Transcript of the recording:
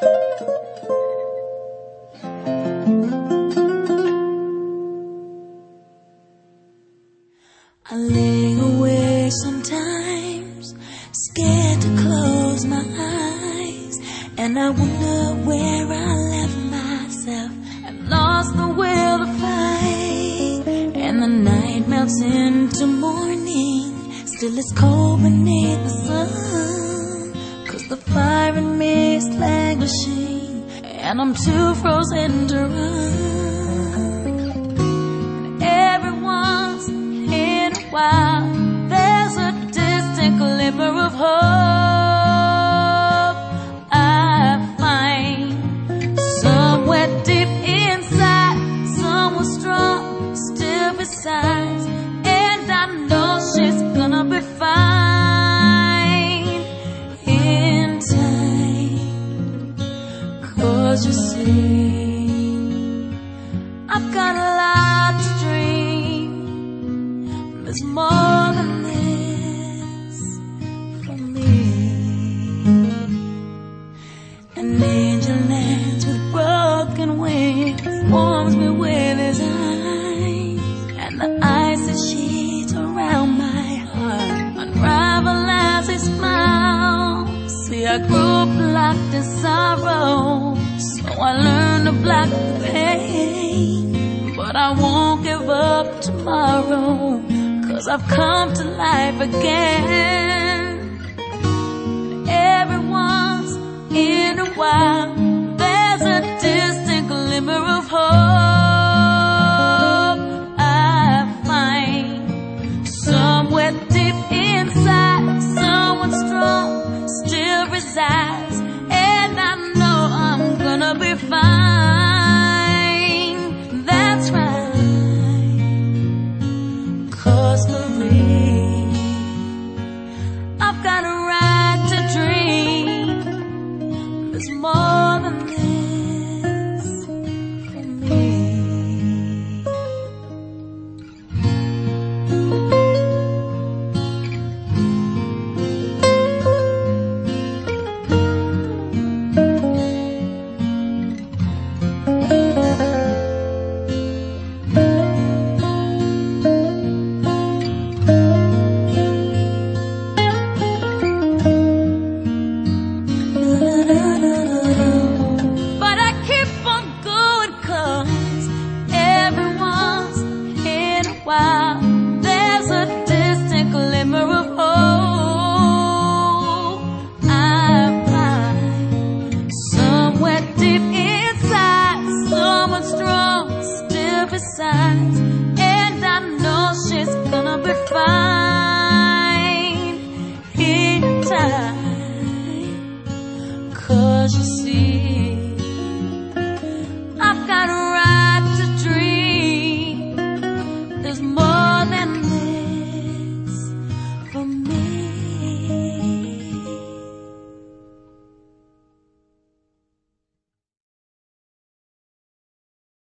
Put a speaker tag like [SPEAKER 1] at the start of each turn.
[SPEAKER 1] I lay awake sometimes, scared to close my eyes, and I wonder where I left myself. I've lost the will to fight, and the night melts into morning. Still it's cold beneath the sun, 'cause the fire in me is languishing, and I'm too frozen to run. Every once in a while, there's a distant glimmer of hope I find somewhere deep inside, someone strong still besides, and I know she's gonna be fine in time. 'Cause you see, I've got a lot to dream. There's more than this for me. An angel lands with broken wings, warms me with his eyes, and the icy sheets around my heart unravel as he smiles. See, I grew up locked in sorrow, so I learned to block the pain. But I won't give up tomorrow, 'cause I've come to life again. Every once in a while, there's a distant glimmer of hope I find somewhere deep inside, someone strong still resides, and I know I'm gonna be fine. That's right. 'Cause Marie, I've got a right to dream. There's more than this for me. But I keep on going, 'cause every once in a while, there's a distant glimmer of hope I find somewhere deep inside, someone strong still besides.